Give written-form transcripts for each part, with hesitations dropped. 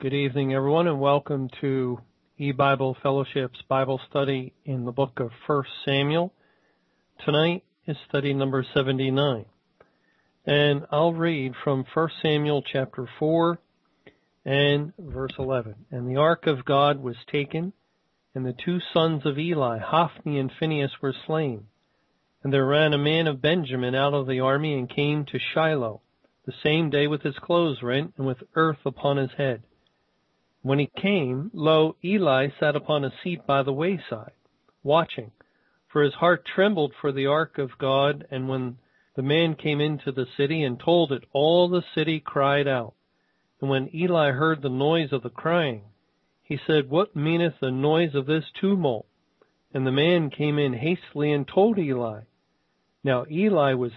Good evening, everyone, and welcome to eBible Fellowship's Bible study in the book of 1 Samuel. Tonight is study number 79, and I'll read from 1 Samuel chapter 4 and verse 11. And the ark of God was taken, and the two sons of Eli, Hophni and Phinehas, were slain. And there ran a man of Benjamin out of the army and came to Shiloh the same day with his clothes rent and with earth upon his head. When he came, lo, Eli sat upon a seat by the wayside, watching, for his heart trembled for the ark of God. And when the man came into the city and told it, all the city cried out. And when Eli heard the noise of the crying, he said, What meaneth the noise of this tumult? And the man came in hastily and told Eli. Now Eli was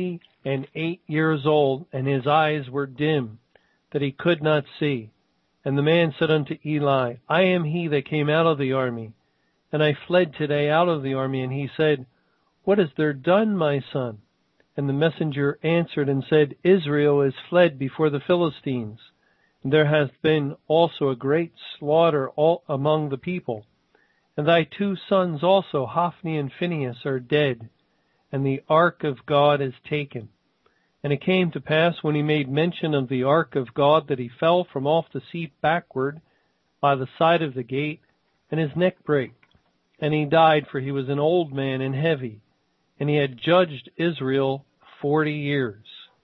98 years old, and his eyes were dim, that he could not see. And the man said unto Eli, I am he that came out of the army, and I fled today out of the army. And he said, What is there done, my son? And the messenger answered and said, Israel is fled before the Philistines, and there hath been also a great slaughter all among the people. And thy two sons also, Hophni and Phinehas, are dead, and the ark of God is taken. And it came to pass, when he made mention of the ark of God, that he fell from off the seat backward by the side of the gate, and his neck brake. And he died, for he was an old man and heavy, and he had judged Israel 40 years.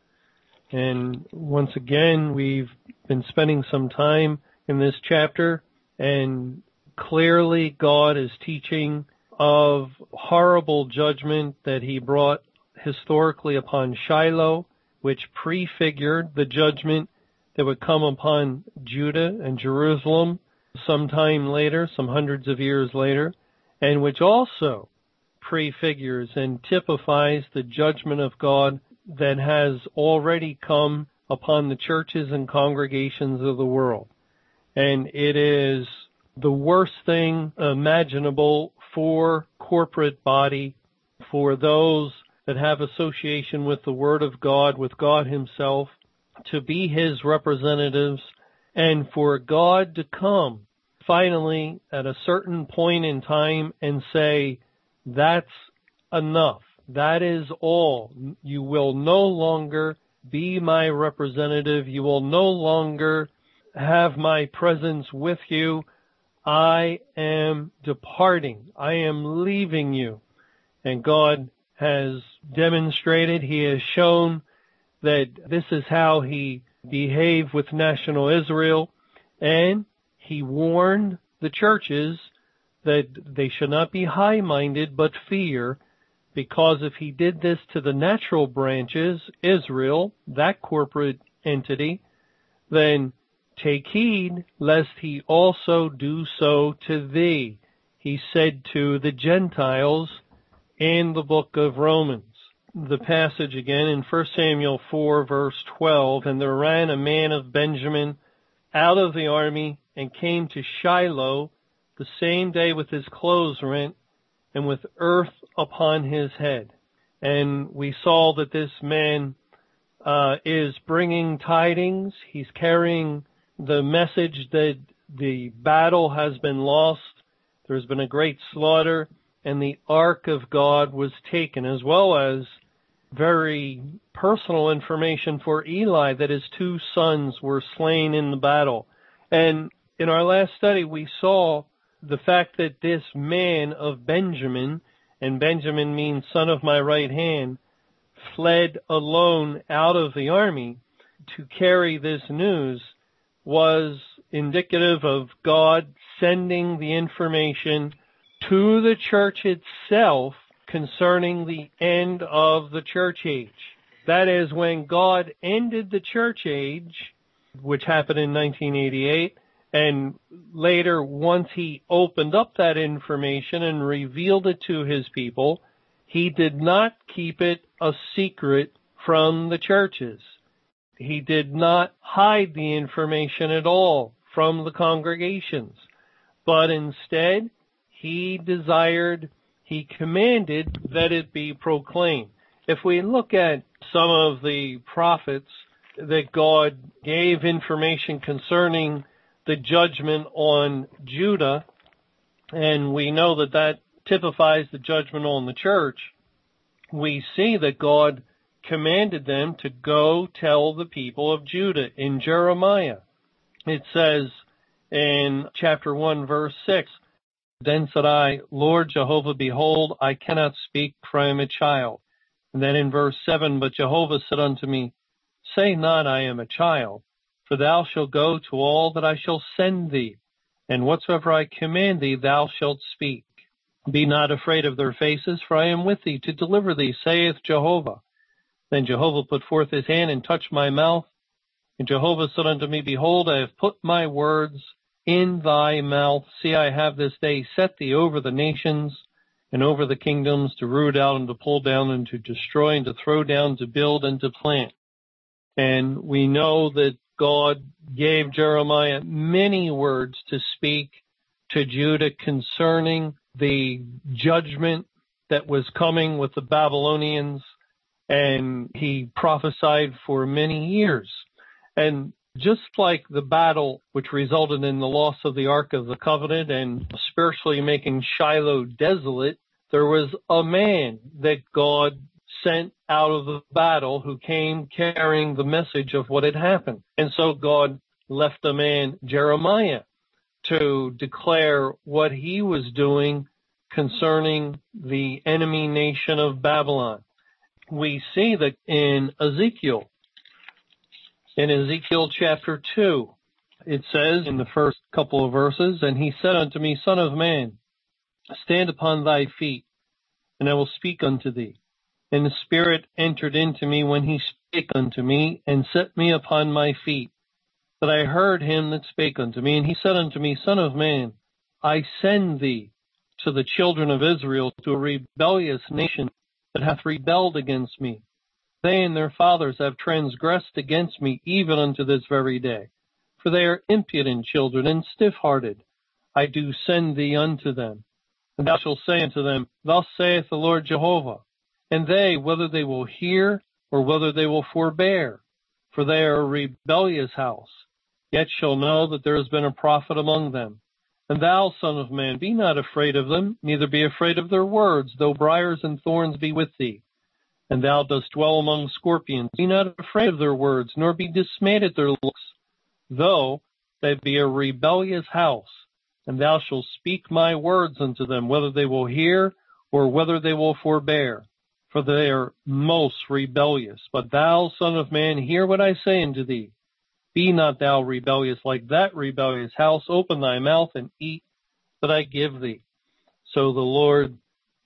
And once again, we've been spending some time in this chapter, and clearly God is teaching of horrible judgment that he brought historically upon Shiloh, which prefigured the judgment that would come upon Judah and Jerusalem sometime later, some hundreds of years later, and which also prefigures and typifies the judgment of God that has already come upon the churches and congregations of the world. And it is the worst thing imaginable for corporate body, for those that have association with the Word of God, with God Himself, to be His representatives, and for God to come finally at a certain point in time and say, that's enough. That is all. You will no longer be my representative. You will no longer have my presence with you. I am departing. I am leaving you. And God has demonstrated, He has shown that this is how He behaved with national Israel, and He warned the churches that they should not be high-minded but fear, because if He did this to the natural branches, Israel, that corporate entity, then take heed lest He also do so to thee, He said to the Gentiles in the book of Romans. The passage again in 1 Samuel 4 verse 12, and there ran a man of Benjamin out of the army and came to Shiloh the same day with his clothes rent and with earth upon his head. And we saw that this man is bringing tidings. He's carrying the message that the battle has been lost. There's been a great slaughter, and the ark of God was taken, as well as very personal information for Eli that his two sons were slain in the battle. And in our last study, we saw the fact that this man of Benjamin, and Benjamin means son of my right hand, fled alone out of the army to carry this news, was indicative of God sending the information to the church itself concerning the end of the church age. That is, when God ended the church age, which happened in 1988, and later, once He opened up that information and revealed it to His people, He did not keep it a secret from the churches. He did not hide the information at all from the congregations, but instead, He commanded that it be proclaimed. If we look at some of the prophets that God gave information concerning the judgment on Judah, and we know that that typifies the judgment on the church. We see that God commanded them to go tell the people of Judah in Jeremiah. It says in chapter 1, verse 6, "Then said I, Lord Jehovah, behold, I cannot speak, for I am a child." And then in verse 7, "But Jehovah said unto me, Say not, I am a child, for thou shalt go to all that I shall send thee, and whatsoever I command thee thou shalt speak. Be not afraid of their faces, for I am with thee to deliver thee, saith Jehovah. Then Jehovah put forth his hand and touched my mouth. And Jehovah said unto me, Behold, I have put my words in thy mouth. See, I have this day set thee over the nations and over the kingdoms, to root out and to pull down and to destroy and to throw down, to build and to plant." And we know that God gave Jeremiah many words to speak to Judah concerning the judgment that was coming with the Babylonians, and he prophesied for many years. And just like the battle which resulted in the loss of the Ark of the Covenant and spiritually making Shiloh desolate, there was a man that God sent out of the battle who came carrying the message of what had happened. And so God left the man Jeremiah to declare what he was doing concerning the enemy nation of Babylon. We see that in Ezekiel chapter 2, it says in the first couple of verses, "And he said unto me, Son of man, stand upon thy feet, and I will speak unto thee. And the Spirit entered into me when he spake unto me, and set me upon my feet, that I heard him that spake unto me. And he said unto me, Son of man, I send thee to the children of Israel, to a rebellious nation that hath rebelled against me. They and their fathers have transgressed against me even unto this very day. For they are impudent children and stiff-hearted. I do send thee unto them. And thou shalt say unto them, Thus saith the Lord Jehovah. And they, whether they will hear or whether they will forbear, for they are a rebellious house, yet shall know that there has been a prophet among them. And thou, son of man, be not afraid of them, neither be afraid of their words, though briars and thorns be with thee. And thou dost dwell among scorpions. Be not afraid of their words, nor be dismayed at their looks, though they be a rebellious house. And thou shalt speak my words unto them, whether they will hear or whether they will forbear, for they are most rebellious. But thou, son of man, hear what I say unto thee. Be not thou rebellious like that rebellious house. Open thy mouth and eat that I give thee." So the Lord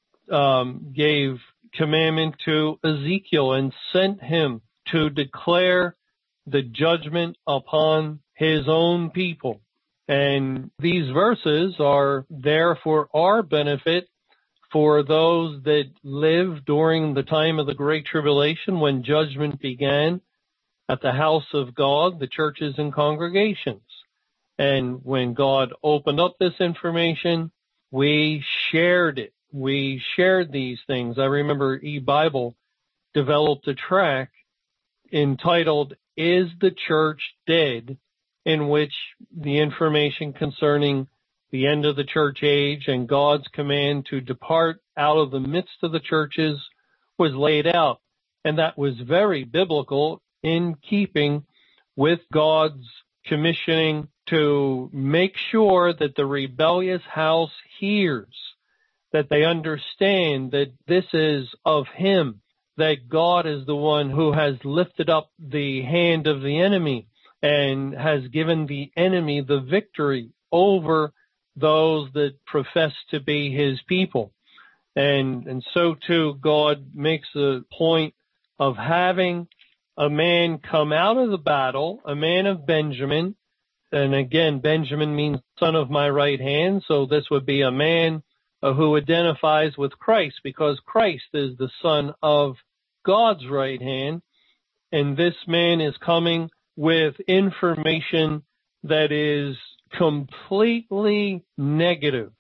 gave commandment to Ezekiel and sent him to declare the judgment upon his own people. And these verses are there for our benefit, for those that lived during the time of the Great Tribulation when judgment began at the house of God, the churches and congregations. And when God opened up this information, we shared it. We shared these things. I remember eBible developed a track entitled, "Is the Church Dead?" in which the information concerning the end of the church age and God's command to depart out of the midst of the churches was laid out. And that was very biblical, in keeping with God's commissioning to make sure that the rebellious house hears, that they understand that this is of him, that God is the one who has lifted up the hand of the enemy and has given the enemy the victory over those that profess to be his people. And so too, God makes a point of having a man come out of the battle, a man of Benjamin. And again, Benjamin means son of my right hand. So this would be a man who identifies with Christ, because Christ is the son of God's right hand. And this man is coming with information that is completely negative,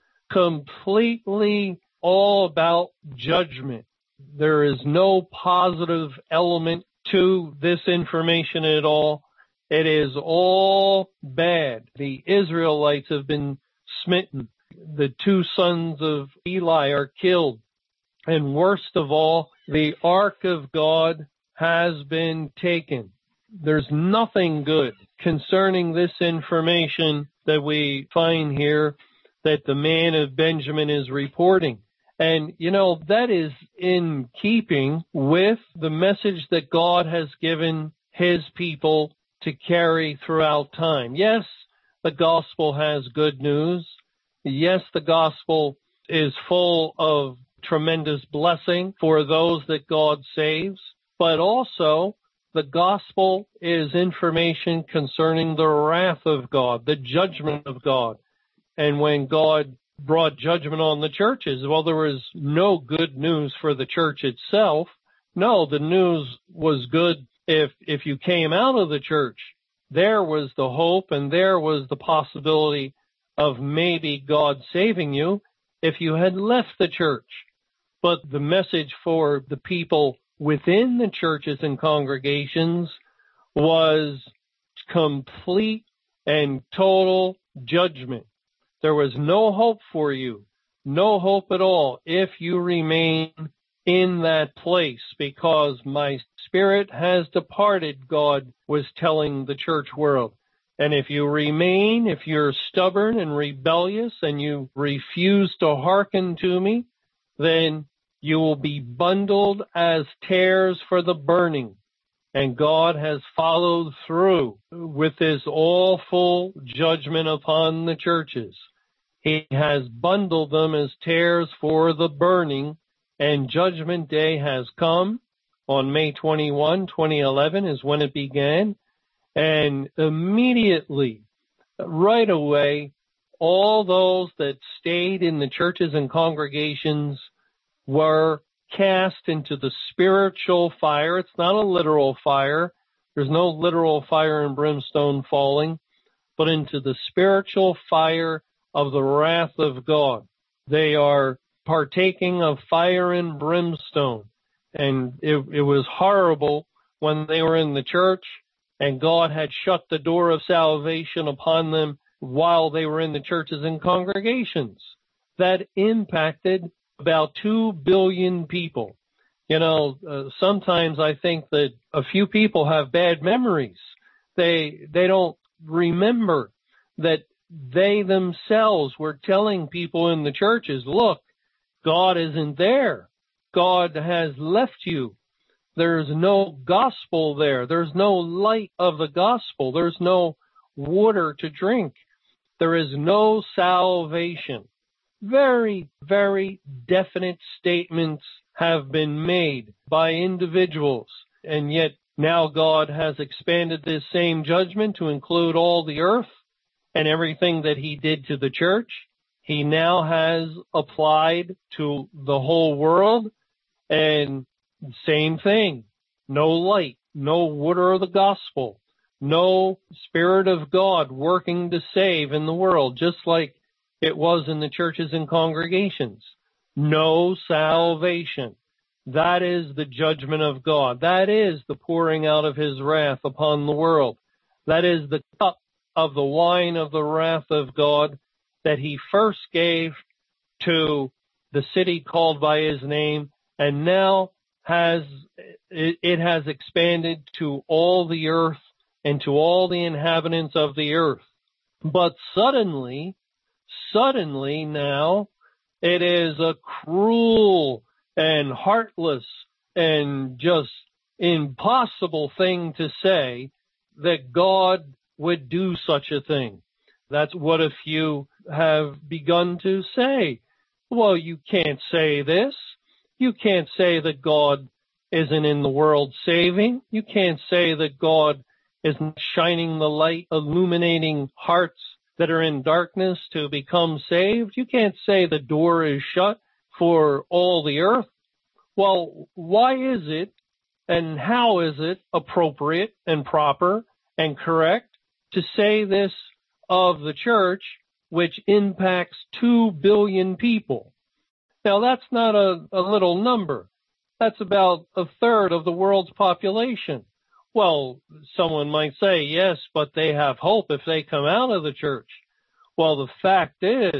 completely all about judgment. There is no positive element to this information at all. It is all bad. The Israelites have been smitten. The two sons of Eli are killed. And worst of all, the ark of God has been taken. There's nothing good concerning this information that we find here that the man of Benjamin is reporting. And, that is in keeping with the message that God has given his people to carry throughout time. Yes, the gospel has good news. Yes, the gospel is full of tremendous blessing for those that God saves, but also the gospel is information concerning the wrath of God, the judgment of God. And when God brought judgment on the churches, well, there was no good news for the church itself. No, the news was good if you came out of the church. There was the hope and there was the possibility of maybe God saving you if you had left the church. But the message for the people within the churches and congregations was complete and total judgment. There was no hope for you, no hope at all if you remain in that place, because my spirit has departed, God was telling the church world. And if you remain, if you're stubborn and rebellious and you refuse to hearken to me, then you will be bundled as tares for the burning. And God has followed through with his awful judgment upon the churches. He has bundled them as tares for the burning, and Judgment Day has come on May 21, 2011 is when it began. And immediately, right away, all those that stayed in the churches and congregations were cast into the spiritual fire. It's not a literal fire. There's no literal fire and brimstone falling, but into the spiritual fire of the wrath of God. They are partaking of fire and brimstone. And it was horrible when they were in the church and God had shut the door of salvation upon them while they were in the churches and congregations. That impacted about 2 billion people. Sometimes I think that a few people have bad memories. They don't remember that they themselves were telling people in the churches, look, God isn't there. God has left you. There's no gospel there. There's no light of the gospel. There's no water to drink. There is no salvation. Very, very definite statements have been made by individuals. And yet now God has expanded this same judgment to include all the earth and everything that he did to the church. He now has applied to the whole world, and same thing. No light, no water of the gospel, no Spirit of God working to save in the world, just like it was in the churches and congregations. No salvation. That is the judgment of God. That is the pouring out of his wrath upon the world. That is the cup of the wine of the wrath of God that he first gave to the city called by his name, and now it has expanded to all the earth and to all the inhabitants of the earth. But suddenly now, it is a cruel and heartless and just impossible thing to say that God would do such a thing. That's what a few have begun to say. Well, you can't say this. You can't say that God isn't in the world saving. You can't say that God isn't shining the light, illuminating hearts that are in darkness to become saved. You can't say the door is shut for all the earth. Well, why is it and how is it appropriate and proper and correct to say this of the church, which impacts 2 billion people? Now, that's not a little number. That's about a third of the world's population. Well, someone might say, yes, but they have hope if they come out of the church. Well, the fact is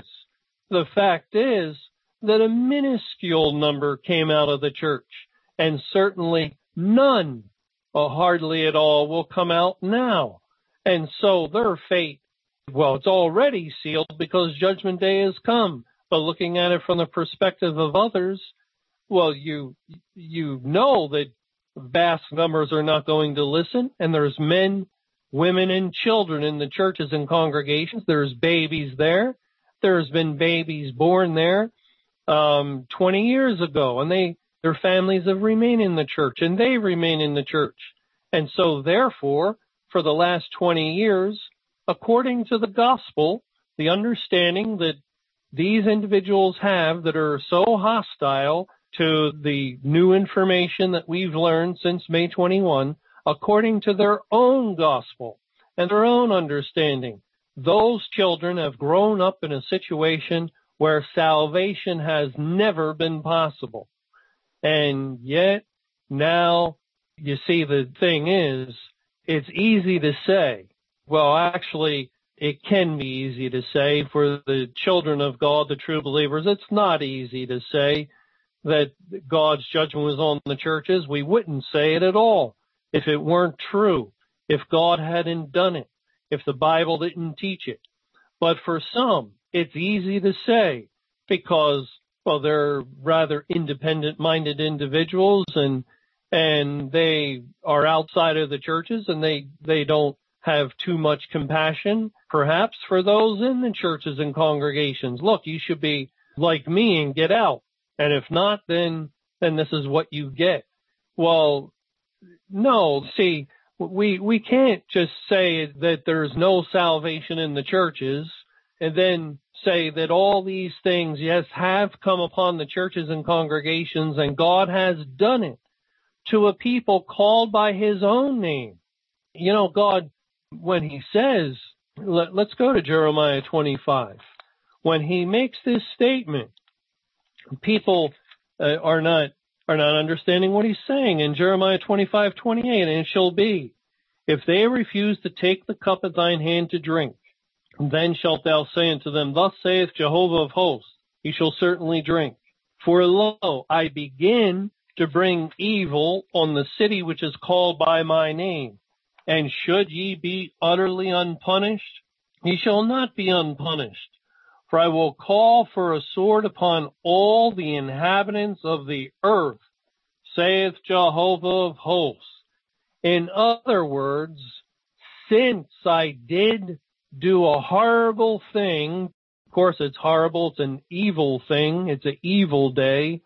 that a minuscule number came out of the church, and certainly none, or hardly at all, will come out now. And so their fate, well, it's already sealed because Judgment Day has come. But looking at it from the perspective of others, well, you know that vast numbers are not going to listen, and there's men, women, and children in the churches and congregations. There's babies there. There's been babies born there 20 years ago, and their families have remained in the church, and they remain in the church. And so, therefore, for the last 20 years, according to the gospel, the understanding that these individuals have that are so hostile to the new information that we've learned since May 21, according to their own gospel and their own understanding, those children have grown up in a situation where salvation has never been possible. And yet, now, you see, the thing is, it's easy to say. Well, actually, it can be easy to say for the children of God, the true believers. It's not easy to say that God's judgment was on the churches. We wouldn't say it at all if it weren't true, if God hadn't done it, if the Bible didn't teach it. But for some, it's easy to say because, well, they're rather independent-minded individuals and they are outside of the churches and they don't have too much compassion, perhaps, for those in the churches and congregations. Look, you should be like me and get out. And if not, then this is what you get. Well, no, see, we can't just say that there's no salvation in the churches and then say that all these things, yes, have come upon the churches and congregations, and God has done it to a people called by his own name. You know, God, when he says, let's go to Jeremiah 25. When he makes this statement, people are not understanding what he's saying. In Jeremiah 25:28, and it shall be, if they refuse to take the cup at thine hand to drink, then shalt thou say unto them, thus saith Jehovah of hosts, ye shall certainly drink. For lo, I begin to bring evil on the city which is called by my name. And should ye be utterly unpunished? Ye shall not be unpunished. For I will call for a sword upon all the inhabitants of the earth, saith Jehovah of hosts. In other words, since I did do a horrible thing, of course it's horrible, it's an evil thing, it's an evil day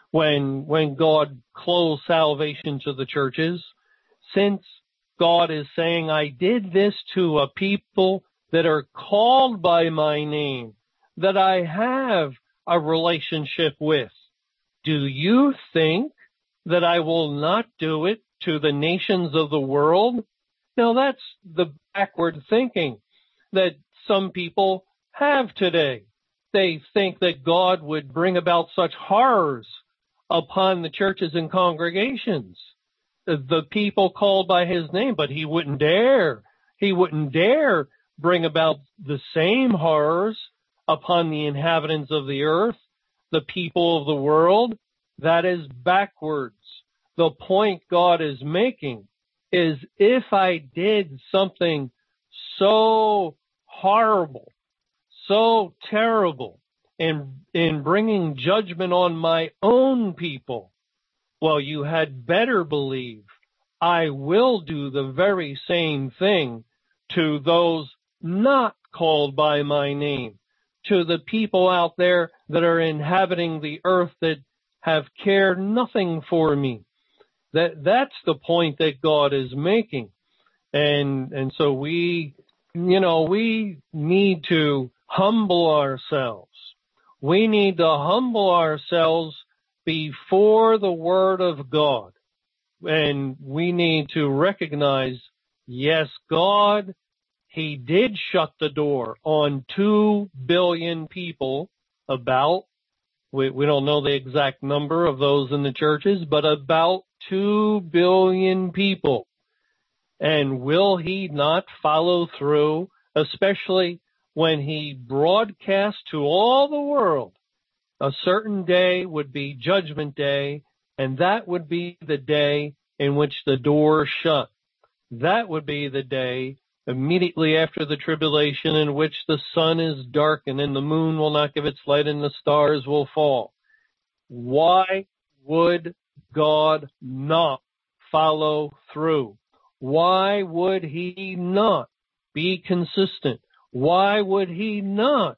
when God closed salvation to the churches, since God is saying, I did this to a people that are called by my name, that I have a relationship with. Do you think that I will not do it to the nations of the world? Now that's the backward thinking that some people have today. They think that God would bring about such horrors upon the churches and congregations, the people called by his name, but he wouldn't dare bring about the same horrors upon the inhabitants of the earth, the people of the world. That is backwards. The point God is making is, if I did something so horrible, so terrible, in bringing judgment on my own people, well, you had better believe I will do the very same thing to those not called by my name, to the people out there that are inhabiting the earth that have cared nothing for me. That's the point that God is making. And so we need to humble ourselves. We need to humble ourselves before the Word of God. And we need to recognize, yes, God, he did shut the door on 2 billion people, about, we don't know the exact number of those in the churches, but about 2 billion people. And will he not follow through, especially when he broadcasts to all the world a certain day would be Judgment Day, and that would be the day in which the door shut. That would be the day immediately after the tribulation in which the sun is darkened and the moon will not give its light and the stars will fall. Why would God not follow through? Why would he not be consistent? Why would he not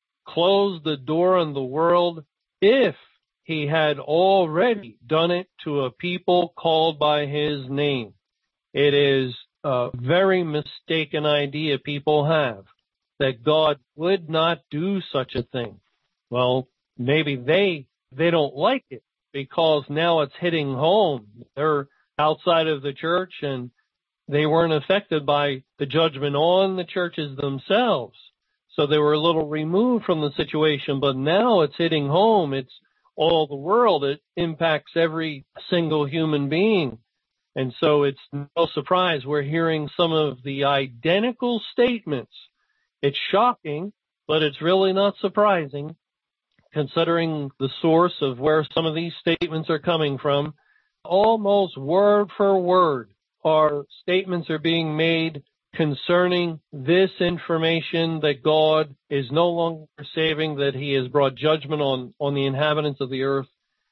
close the door on the world if he had already done it to a people called by his name? It is a very mistaken idea people have that God would not do such a thing. Well, maybe they don't like it because now it's hitting home. They're outside of the church and they weren't affected by the judgment on the churches themselves. So they were a little removed from the situation, but now it's hitting home. It's all the world. It impacts every single human being. And so it's no surprise we're hearing some of the identical statements. It's shocking, but it's really not surprising considering the source of where some of these statements are coming from. Almost word for word, our statements are being made concerning this information that God is no longer saving, that he has brought judgment on the inhabitants of the earth.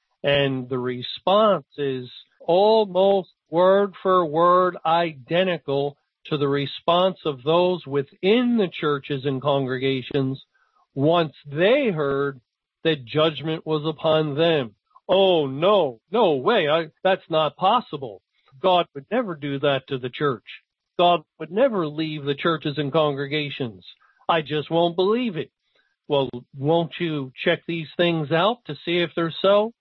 And the response is almost word for word identical to the response of those within the churches and congregations once they heard that judgment was upon them. Oh, no way. That's not possible. God would never do that to the church. God would never leave the churches and congregations. I just won't believe it. Well, won't you check these things out to see if they're so?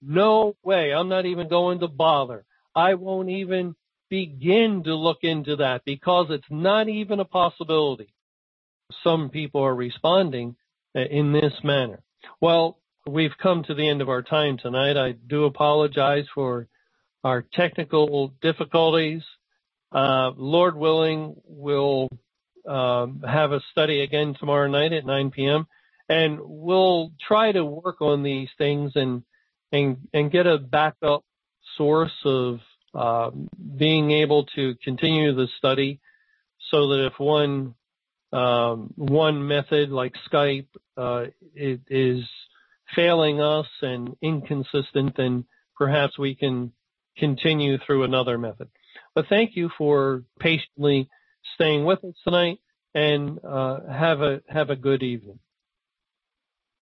No way. I'm not even going to bother. I won't even begin to look into that because it's not even a possibility. Some people are responding in this manner. Well, we've come to the end of our time tonight. I do apologize for our technical difficulties. Lord willing, we'll have a study again tomorrow night at 9 p.m. and we'll try to work on these things and get a backup source of being able to continue the study, so that if one method like Skype it is failing us and inconsistent, then perhaps we can continue through another method. But thank you for patiently staying with us tonight, and have a good evening.